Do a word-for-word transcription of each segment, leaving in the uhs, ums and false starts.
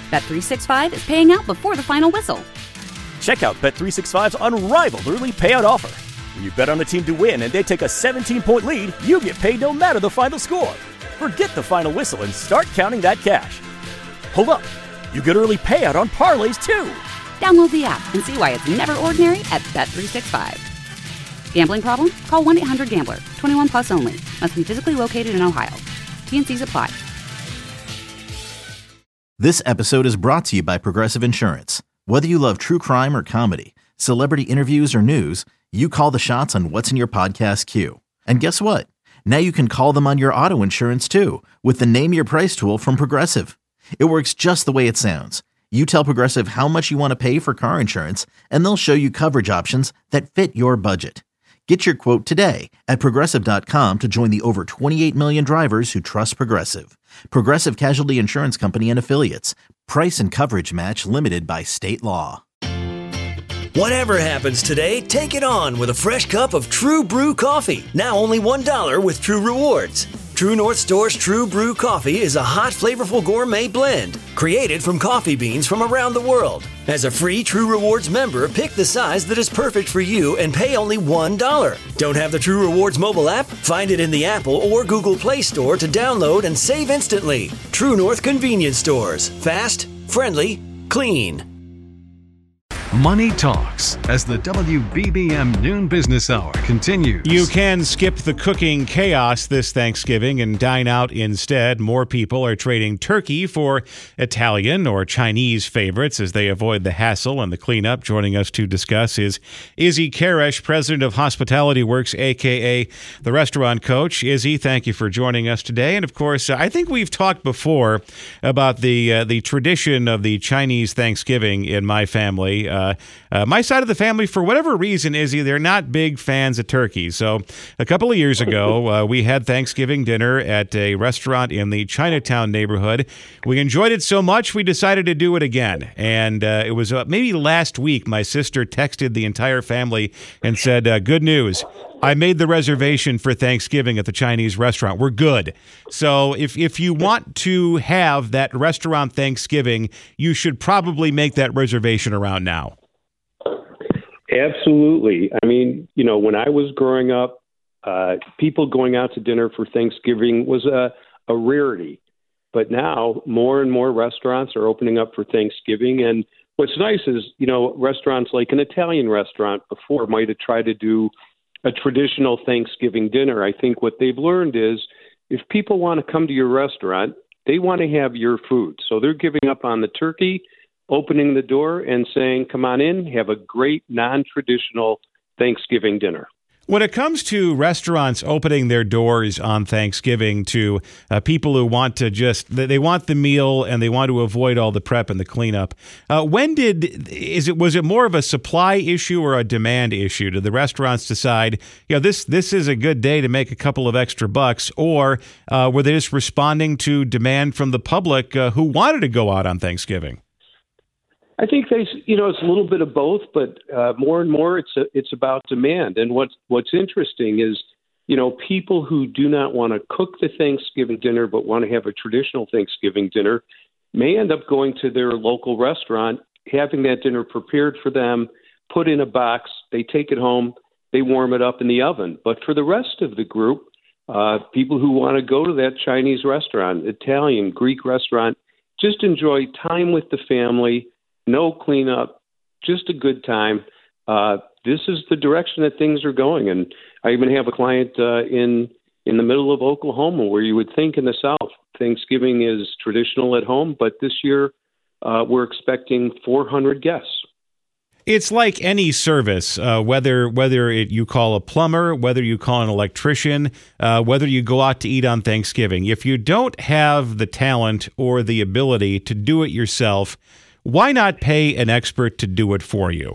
Bet three sixty-five is paying out before the final whistle. Check out Bet three sixty-five's unrivaled early payout offer. When you bet on a team to win and they take a seventeen-point lead, you get paid no matter the final score. Forget the final whistle and start counting that cash. Hold up. You get early payout on parlays, too. Download the app and see why it's never ordinary at Bet three sixty-five. Gambling problem? Call one eight hundred gambler. twenty-one plus only. Must be physically located in Ohio. T N Cs apply. This episode is brought to you by Progressive Insurance. Whether you love true crime or comedy, celebrity interviews or news, you call the shots on what's in your podcast queue. And guess what? Now you can call them on your auto insurance too with the Name Your Price tool from Progressive. It works just the way it sounds. You tell Progressive how much you want to pay for car insurance, and they'll show you coverage options that fit your budget. Get your quote today at Progressive dot com to join the over twenty-eight million drivers who trust Progressive. Progressive Casualty Insurance Company and Affiliates. Price and coverage match limited by state law. Whatever happens today, take it on with a fresh cup of True Brew coffee. Now only one dollar with True Rewards. True North Store's True Brew coffee is a hot, flavorful gourmet blend created from coffee beans from around the world. As a free True Rewards member, pick the size that is perfect for you and pay only one dollar. Don't have the True Rewards mobile app? Find it in the Apple or Google Play Store to download and save instantly. True North Convenience Stores. Fast, friendly, clean. Money Talks as the W B B M Noon Business Hour continues. You can skip the cooking chaos this Thanksgiving and dine out instead. More people are trading turkey for Italian or Chinese favorites as they avoid the hassle and the cleanup. Joining us to discuss is Izzy Karash, president of Hospitality Works, a k a the Restaurant Coach. Izzy, thank you for joining us today. And of course, I think we've talked before about the uh, the tradition of the Chinese Thanksgiving in my family. Uh, Uh, uh, my side of the family, for whatever reason, Izzy, they're not big fans of turkey. So a couple of years ago, uh, we had Thanksgiving dinner at a restaurant in the Chinatown neighborhood. We enjoyed it so much, we decided to do it again. And uh, it was uh, maybe last week, my sister texted the entire family and said, uh, good news. I made the reservation for Thanksgiving at the Chinese restaurant. We're good. So if if you want to have that restaurant Thanksgiving, you should probably make that reservation around now. Absolutely. I mean, you know, when I was growing up, uh, people going out to dinner for Thanksgiving was a, a rarity. But now more and more restaurants are opening up for Thanksgiving. And what's nice is, you know, restaurants like an Italian restaurant before might have tried to do a traditional Thanksgiving dinner. I think what they've learned is if people want to come to your restaurant, they want to have your food. So they're giving up on the turkey, opening the door and saying, come on in, have a great non-traditional Thanksgiving dinner. When it comes to restaurants opening their doors on Thanksgiving to uh, people who want to just, they want the meal and they want to avoid all the prep and the cleanup, uh, when did, is it, was it more of a supply issue or a demand issue? Did the restaurants decide, you know, this, this is a good day to make a couple of extra bucks, or uh, were they just responding to demand from the public uh, who wanted to go out on Thanksgiving? I think they, you know, it's a little bit of both, but uh, more and more it's a, it's about demand. And what's what's interesting is, you know, people who do not want to cook the Thanksgiving dinner but want to have a traditional Thanksgiving dinner may end up going to their local restaurant, having that dinner prepared for them, put in a box, they take it home, they warm it up in the oven. But for the rest of the group, uh, people who want to go to that Chinese restaurant, Italian, Greek restaurant, just enjoy time with the family. No cleanup, just a good time. Uh, this is the direction that things are going. And I even have a client uh, in in the middle of Oklahoma where you would think in the South, Thanksgiving is traditional at home, but this year uh, we're expecting four hundred guests. It's like any service, uh, whether whether it, you call a plumber, whether you call an electrician, uh, whether you go out to eat on Thanksgiving. If you don't have the talent or the ability to do it yourself, why not pay an expert to do it for you?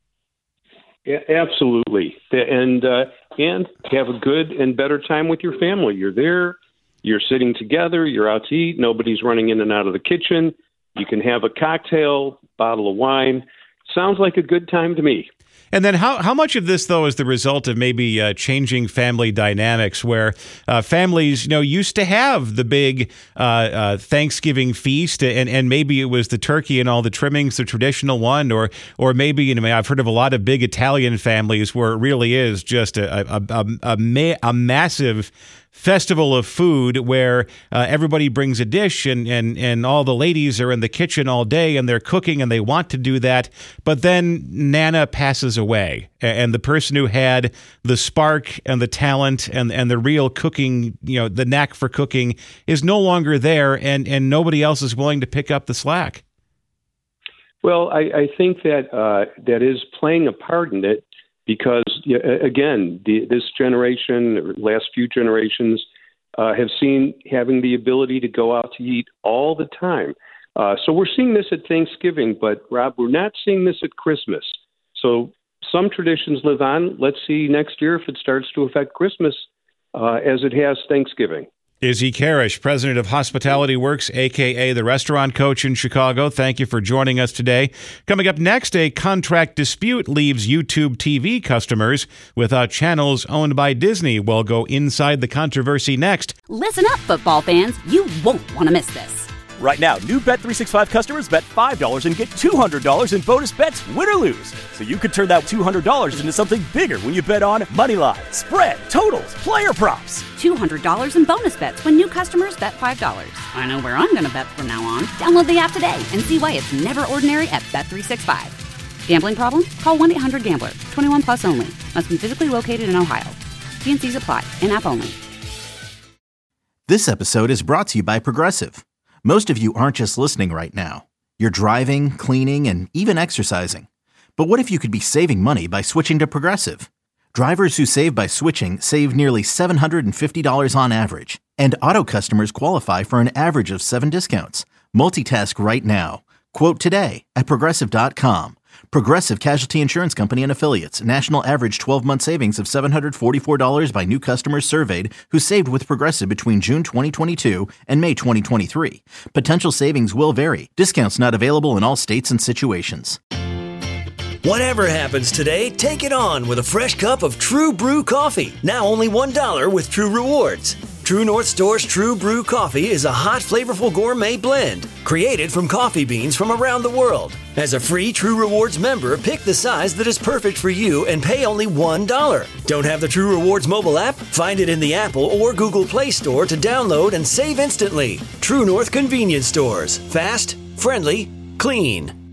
Yeah, absolutely. And uh, and have a good and better time with your family. You're there, you're sitting together, you're out to eat, nobody's running in and out of the kitchen. You can have a cocktail, bottle of wine. Sounds like a good time to me. And then how, how much of this, though, is the result of maybe uh, changing family dynamics where uh, families, you know, used to have the big uh, uh, Thanksgiving feast, and, and maybe it was the turkey and all the trimmings, the traditional one, or or maybe, you know, I've heard of a lot of big Italian families where it really is just a, a, a, a, ma- a massive festival of food where uh, everybody brings a dish and, and, and all the ladies are in the kitchen all day and they're cooking and they want to do that. But then Nana passes away and the person who had the spark and the talent and, and the real cooking, you know, the knack for cooking is no longer there, and, and nobody else is willing to pick up the slack. Well, I, I think that uh, that is playing a part in it. Because, again, the, this generation, or last few generations, uh, have seen having the ability to go out to eat all the time. Uh, so we're seeing this at Thanksgiving, but, Rob, we're not seeing this at Christmas. So some traditions live on. Let's see next year if it starts to affect Christmas uh, as it has Thanksgiving. Izzy Karish, president of Hospitality Works, a k a the restaurant coach in Chicago. Thank you for joining us today. Coming up next, a contract dispute leaves YouTube T V customers without channels owned by Disney. We'll go inside the controversy next. Listen up, football fans. You won't want to miss this. Right now, new Bet three sixty-five customers bet five dollars and get two hundred dollars in bonus bets, win or lose. So you could turn that two hundred dollars into something bigger when you bet on money line, spread, totals, player props. two hundred dollars in bonus bets when new customers bet five dollars. I know where I'm going to bet from now on. Download the app today and see why it's never ordinary at Bet three sixty-five. Gambling problem? Call one eight hundred gambler. twenty-one plus only. Must be physically located in Ohio. T N Cs apply. In-app only. This episode is brought to you by Progressive. Most of you aren't just listening right now. You're driving, cleaning, and even exercising. But what if you could be saving money by switching to Progressive? Drivers who save by switching save nearly seven hundred fifty dollars on average. And auto customers qualify for an average of seven discounts. Multitask right now. Quote today at Progressive dot com. Progressive Casualty Insurance Company and Affiliates. National average twelve-month savings of seven hundred forty-four dollars by new customers surveyed who saved with Progressive between June twenty twenty-two and May twenty twenty-three. Potential savings will vary. Discounts not available in all states and situations. Whatever happens today, take it on with a fresh cup of True Brew coffee. Now only one dollar with True Rewards. True North Store's True Brew Coffee is a hot, flavorful gourmet blend created from coffee beans from around the world. As a free True Rewards member, pick the size that is perfect for you and pay only one dollar. Don't have the True Rewards mobile app? Find it in the Apple or Google Play Store to download and save instantly. True North Convenience Stores. Fast, friendly, clean.